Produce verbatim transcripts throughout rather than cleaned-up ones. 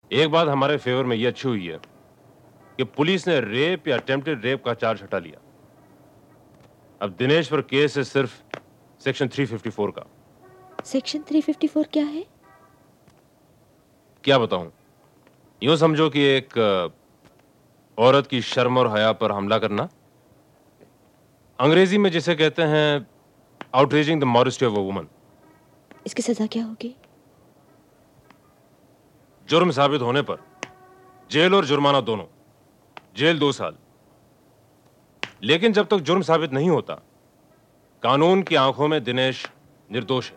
एक बात हमारे फेवर में ये अच्छी हुई है कि पुलिस ने रेप या अटेम्प्टेड रेप का चार्ज हटा लिया। अब दिनेश पर केस है सिर्फ सेक्शन तीन सौ चौवन का। सेक्शन तीन सौ चौवन क्या है? क्या बताऊं, यूं समझो कि एक औरत की शर्म और हया पर हमला करना, अंग्रेजी में जिसे कहते हैं outraging the modesty of a woman. इसकी सजा क्या होगी? जुर्म साबित होने पर जेल और जुर्माना दोनों। जेल दो साल। लेकिन जब तक जुर्म साबित नहीं होता, कानून की आंखों में दिनेश निर्दोष है।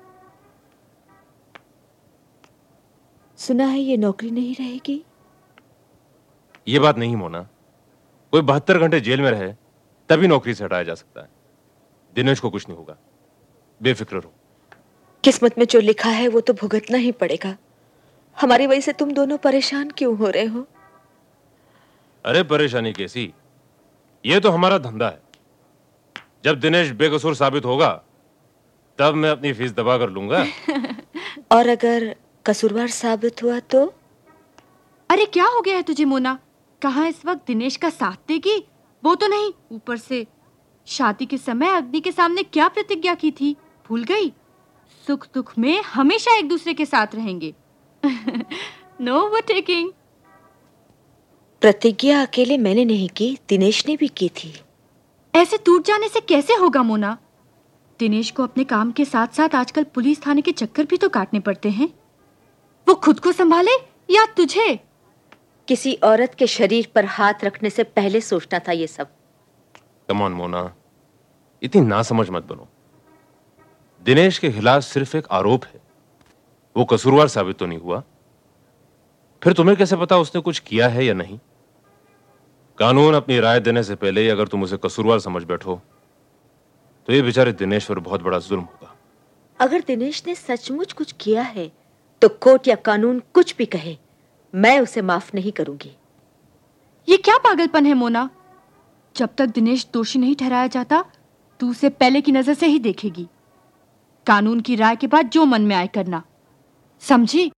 सुना है ये नौकरी नहीं रहेगी। ये बात नहीं मोना, कोई बहत्तर घंटे जेल में रहे तभी नौकरी से हटाया जा सकता है। दिनेश को कुछ नहीं होगा, बेफिक्र रहो। किस्मत में जो लिखा है वो तो भुगतना ही पड़ेगा। हमारी वजह से तुम दोनों परेशान क्यों हो रहे हो? अरे परेशानी कैसी, ये तो हमारा धंधा है। जब दिनेश बेकसूर साबित होगा तब मैं अपनी फीस दबा कर लूंगा। और अगर कसूरवार साबित हुआ तो? अरे क्या हो गया है तुझे मोना? कहाँ इस वक्त दिनेश का साथ देगी? वो तो नहीं, ऊपर से शादी के समय अग्नि के सामने क्या प्रतिज्ञा की थी, भूल गई? सुख दुख में हमेशा एक दूसरे के साथ रहेंगे। No overtaking. प्रतिज्ञा अकेले मैंने नहीं की, दिनेश ने भी की थी। ऐसे टूट जाने से कैसे होगा मोना? दिनेश को अपने काम के साथ साथ आजकल पुलिस थाने के चक्कर भी तो काटने पड़ते हैं। वो खुद को संभाले या तुझे? किसी औरत के शरीर पर हाथ रखने से पहले सोचना था ये सब। कम ऑन मोना, इतनी नासमझ मत बनो। दिनेश के खिलाफ सिर्फ एक आरोप है, वो कसूरवार साबित तो नहीं हुआ। फिर तुम्हें कैसे पता उसने कुछ किया है या नहीं? कानून अपनी राय देने से पहले ही अगर तुम उसे कसूरवार समझ बैठो तो ये बेचारे दिनेश पर बहुत बड़ा जुल्म होगा। अगर दिनेश ने सचमुच कुछ किया है तो कोर्ट या कानून कुछ भी कहे, मैं उसे माफ नहीं करूंगी। ये क्या पागलपन है मोना? जब तक दिनेश दोषी नहीं ठहराया जाता तू उसे पहले की नजर से ही देखेगी। कानून की राय के बाद जो मन में आए करना, समझी?